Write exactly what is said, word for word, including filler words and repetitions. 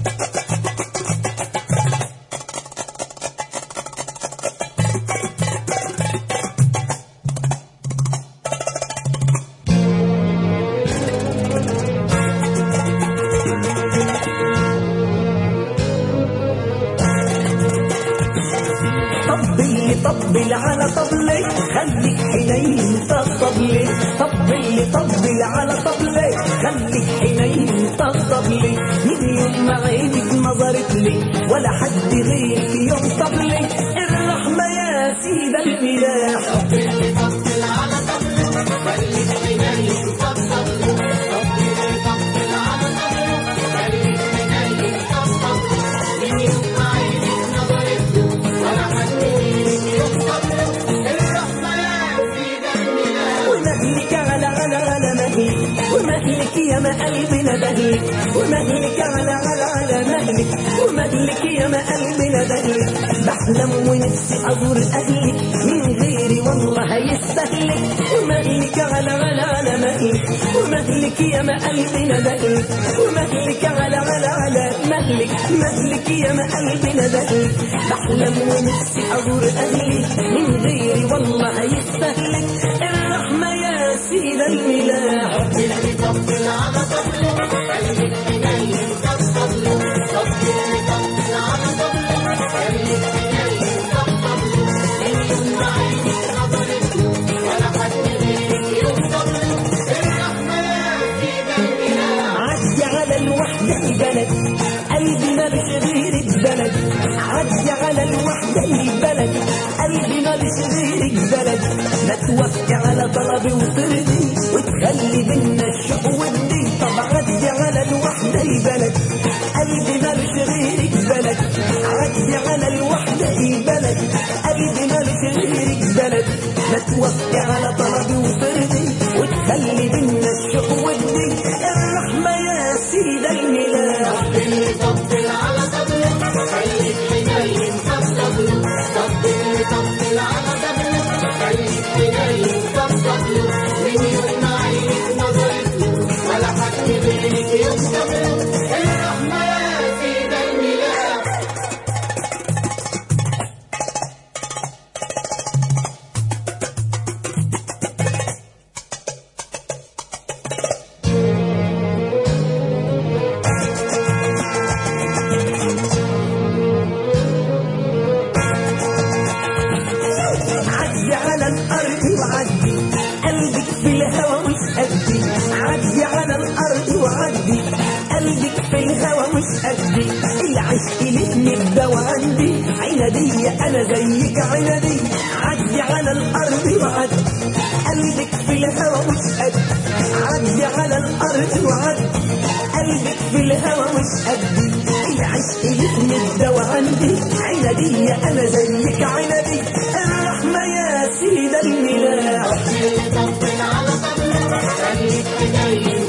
طبل على طبلي خليك حنين طبلي، طبل طبل على طبلي خليك حنين طبلي، من يوم ما عينك نظرت لي ولا حد غيرك يوم طبلي، الرحمة يا سيد الملاح. طبل طبل على طبلي خليك حنين طبلي، طبل طبل على طبلي خليك حنين طبلي، من يوم ما عينك نظرت لي ولا حد غيرك يوم طبلي، الرحمة يا سيد الملاح. ومهلك على على على مهلك، ومهلك يا ما قلبنا بهلك، ومهلك على على على مهلك، ومهلك يا ما قلبنا بهلك، بحلم ونفسي ازور اهلك من غيري والله هيستهلك، ومهلك على على على مهلك، ومهلك يا ما قلبنا بهلك، ومهلك على على على مهلك، مهلك يا ما قلبنا بهلك، بحلم ونفسي ازور اهلك من غيري والله هيستهلك، الرحمة يا سيد الملاح. طبل طبل على طبلي خليك حنين طبلي، طبل طبل على طبلي خليك حنين طبلي، من يوم ما عينك نظرت لي ولا حد غيرك يوم طبلي، الرحمة يا سيد الملاح. عدي على الوحدة البلد قلبي مالش غيرك بلد، عدي على الوحدة البلد قلبي مالش غيرك بلد، ما توافقي على طلبي وترضي وتخلي بينا الشوق والدي، طب عدي على الوحدة البلد قلبي مالش غيرك بلد، عدي على الوحدة البلد قلبي مالش غيرك بلد، ما توافقي على طلبي وترضي وتخلي بينا الشوق والدي، الرحمة يا سيد الملاح. طبل طبل على طبلي خليك حنين طبلي، طبل طبل على طبلي خليك حنين طبلي، من يوم ما عينك نظرت لي ولا حد غيرك يوم طبلي، الرحمة يا سيد الملاح. عدي على الأرض وعدي قلبك في الهوى مش قدي، عدي على الأرض وعدي قلبك في الهوى مش قدي، العشق لك الدوا عندي عنادية أنا زيك عنادي، عدي على الأرض وعدي قلبك في الهوى مش قدي، عدي على الأرض وعدي قلبك في الهوى مش قدي، العشق لك الدوا عندي عنادية أنا زيك عنادي، الرحمة يا سيد الملاح. طبل طبل على طبلي خليك حنين